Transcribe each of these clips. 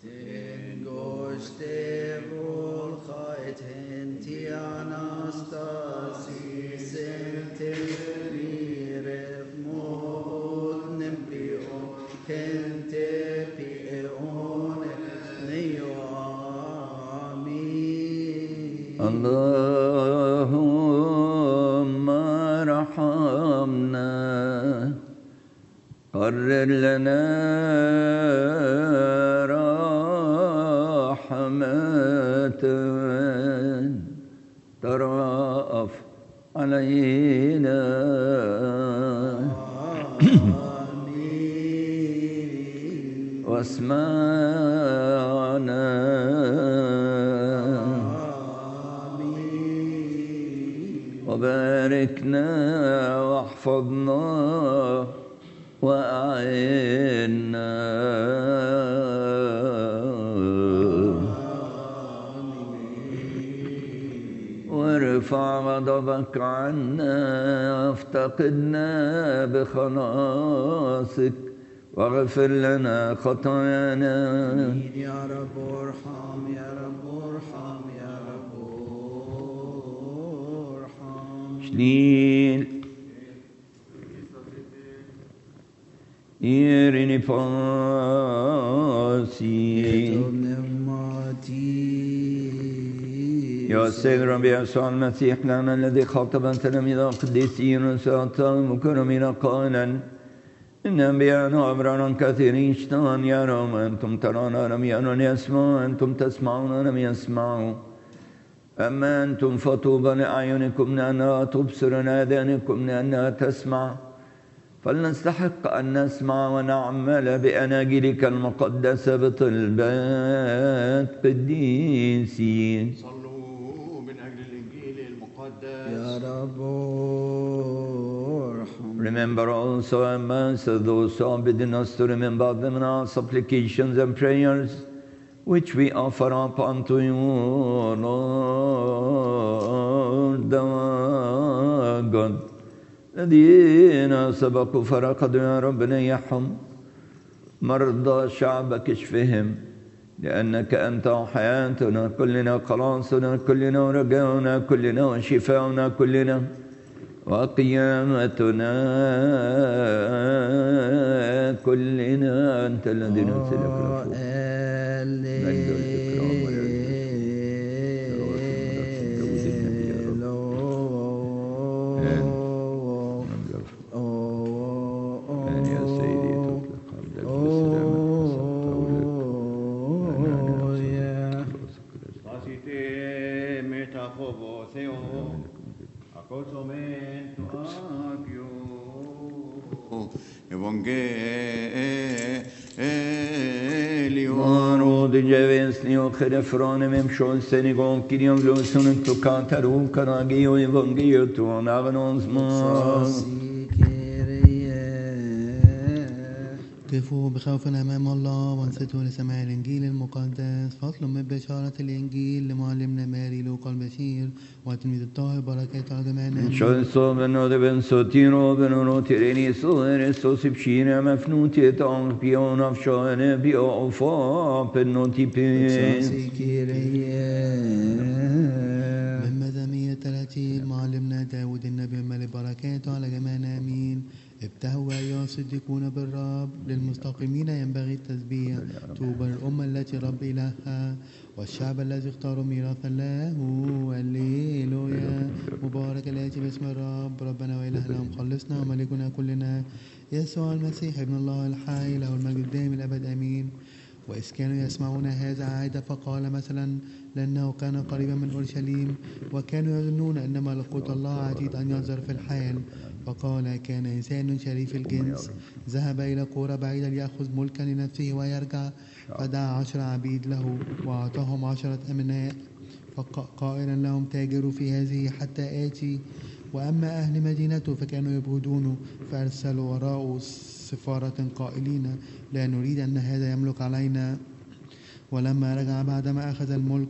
اللهم ارحمنا قرر لنا رحمة ترأف علينا واسمعنا وباركنا واحفظنا وأعنا وارفع غضبك عنا وافتقدنا بخلاصك واغفر لنا خطايانا. يا رب ارحم يا رب ارحم يا رب ارحم. شليل إيرني فاسي يا سيد ربي يسوع المسيح لنا الذي خاطب تلاميذ القديسين وسألتهم مكرمين قائلا إن أنبياء وأبرارا كثيرين اشتهوا يروا وأنتم ترون لم يروا يسمعوا وأنتم تسمعون لم يسمعوا. أما أنتم فطوبى لأعينكم لأنها تبصر لآذانكم لأنها تسمع. فلنستحق أن نسمع ونعمل بأناجيلك المقدسة بطلبات قديسين. صلوا من أجل الإنجيل المقدس. يا رب ارحم. Remember also amongst those who are bidden us to remember them in our supplications and prayers, which we offer up unto you, Lord our God. الذين سبقوا فرقدوا يا رب نيحهم. مرضى شعبك اشفهم، لأنك أنت حياتنا كلنا، خلاصنا كلنا، ورجاؤنا كلنا، وشفاؤنا كلنا، وقيامتنا كلنا. أنت الذي نرسلك الفوق مجد والإكرام خرفران ممشون سنگون کریان لوسون تو کاترون کراگی و ایوانگی تو نغنوز ما. قفوا بخوف أمام الله وانصتوا لسماع الإنجيل المقدس. فصل من بشارة الإنجيل لمعلمنا ماري لوقا البشير والتلميذ الطاهر بركات على جميعنا. شو صوبنا دبن صوتيرو بنو تيريني صور صوص بشير مفنوتي تان بيون أفشان بيو أفا بنوتي بين. من مزامير 30 معلمنا داود النبي الملك بركات على جميعنا آمين. ابتهوا أيها الصديقون بالرب، للمستقيمين ينبغي التسبيح. طوبى الأمة التي رب إلهها والشعب الذي اختاروا ميراثا له. هللويا. مبارك الآتي باسم الرب، ربنا وإلهنا ومخلصنا وملكنا كلنا يسوع المسيح ابن الله الحي، له المجد الدائم الأبد آمين. وإذ كانوا يسمعون هذا عاد فقال مثلا، لأنه كان قريبا من أورشليم وكانوا يظنون أن ملكوت الله عتيد أن يظهر في الحال. فقال كان إنسان شريف الجنس ذهب إلى قرى بعيدة ليأخذ ملكا لنفسه ويرجع، فدعا 10 عبيد له وأعطاهم 10 أمناء، قائلا لهم تاجروا في هذه حتى آتي. وأما أهل مدينته فكانوا يبغضونه، فأرسلوا وراءه سفارة قائلين لا نريد أن هذا يملك علينا. ولما رجع بعدما أخذ الملك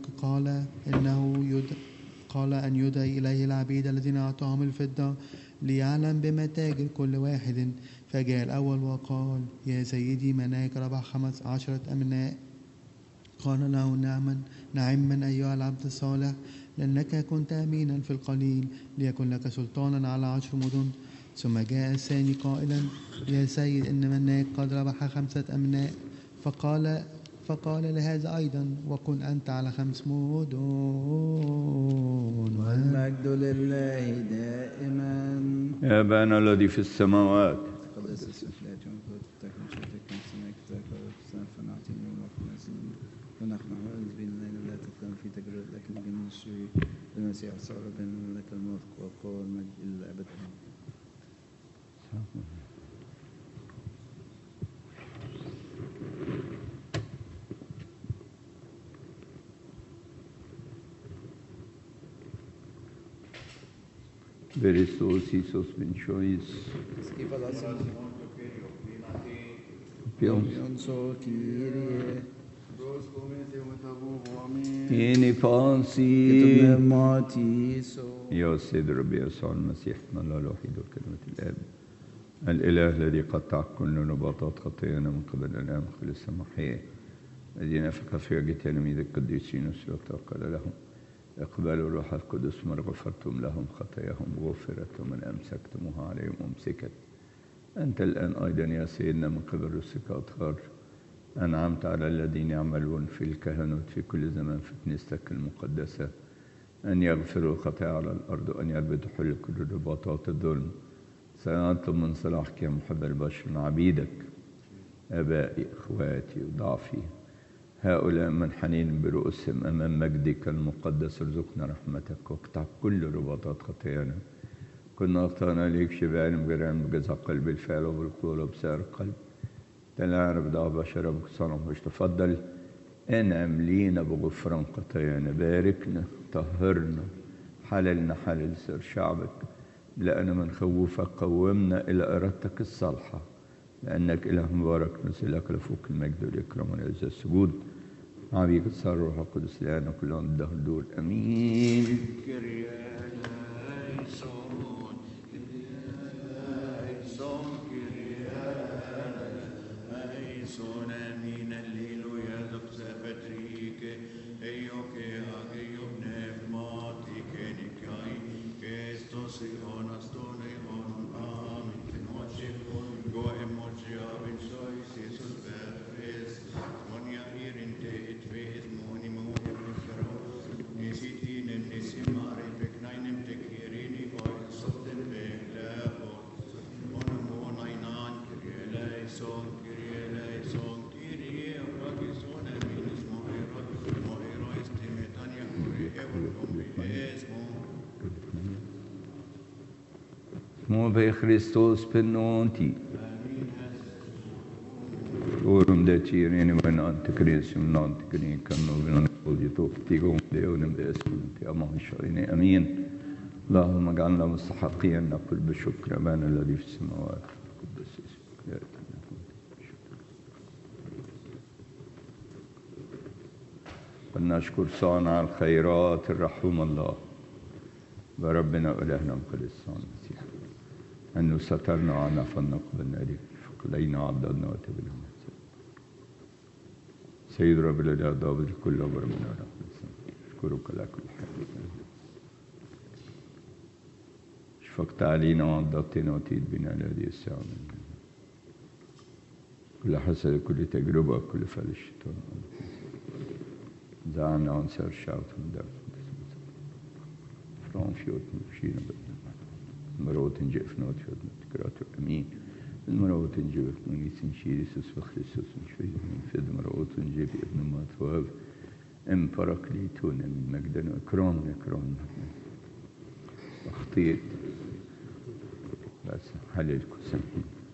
قال أن يدعي إليه العبيد الذين أعطاهم الفضة ليعلم بما تاجر كل واحد. فجاء الأول وقال يا سيدي مناك ربح 15 أمناء. فقال له نعما أيها العبد الصالح، لأنك كنت أمينا في القليل، ليكن لك سلطانا على 10 مدن. ثم جاء الثاني قائلا: يا سيد، إن مناك قد ربح 5 أمناء. فقال لهذا أيضا: وكن أنت على 5 مدن. والمجد لله دائما. يا أبانا الذي في السماوات، تقدس اسمك، ليأتي ملكوتك، تكن مشيئتك كما في السماء كذلك على الأرض. فنعطينا اليوم وقتنا ونحن نعوذ بنا لا تدخلنا في تجربة، لكن من الشرير. المسيح يسوع ربنا، لك الملك والقوة والمجد إلى الأبد. Beristos Isos Benchois, إني فانسي يا سيد ربي يسوع المسيح ابن الله الوحيد وكلمة الآب، الإله الذي قطع كل نباطات خطايانا من قبل الآن خلص محياه، الذي نفخ في وجه تلاميذ القديسين والسلطة وقال لهم: اقبلوا الروح القدس، من غفرتم لهم خطاياهم غفرت، ومن أمسكتموها عليهم أمسكت. أنت الآن أيضا يا سيدنا من قبل رسلك أطهار أنعمت على الذين يعملون في الكهنوت في كل زمان في كنيستك المقدسة أن يغفروا الخطايا على الأرض، وأن يربطوا حل كل رباطات الظلم. سأطلب من صلاحك يا محب البشر من عبيدك، آبائي إخواتي وضعفي، هؤلاء منحنين برؤوسهم أمام مجدك المقدس، ارزقنا رحمتك واقطع كل رباطات خطايانا. كنا أخطأنا إليك شبعان بجرعان بجزع قلب الفعل وبالقول وبسعر القلب، تلاعنا بضع بشر بكسرنا مش. تفضل انعم لينا بغفران خطايانا، باركنا، طهرنا، حللنا حلل سر شعبك، لأن من خوفك قومنا إلى إرادتك الصالحة، لأنك إله مبارك نسألك لفوق المجد والإكرام والعز السجود. عبيك الصار الروح القدس لأن كلهم الدهر دول. أمين. Mo per Christos per nonti. Orum de tireni men antikrisium nantikrin kan noven وديتوك تيجون ديونم باسمك يا مهشرين. امين. اللهم اجعلنا مستحقين نقول بشكر ابانا الذي في السماوات قدس اسمك. ونشكر صانع الخيرات الرحوم الله بربنا وإلهنا مقدس المسيح أنه سترنا وعنا فلنقبلنا إليك، فقلينا وعضدنا وتبنا. سيد رب الإله ضابط الكل وربنا أشكرك على كل حال. شفقت علينا وعضدتنا وتيت بنا لهذه الساعة، كل حسد، كل تجربة، كل فعل الشيطان. دعنا ونسار الشعب من دار فران فيوت مشينا بدنا مروت نجف نوت فيوت نتكراتو. أمين. المروت نجف من يسنشير يسوس وخريسوس نشوي من فد مروت نجف ابن ماتواب ام باراكليتون من مجدنا اكرام اخطيت بس حللكم سمحين.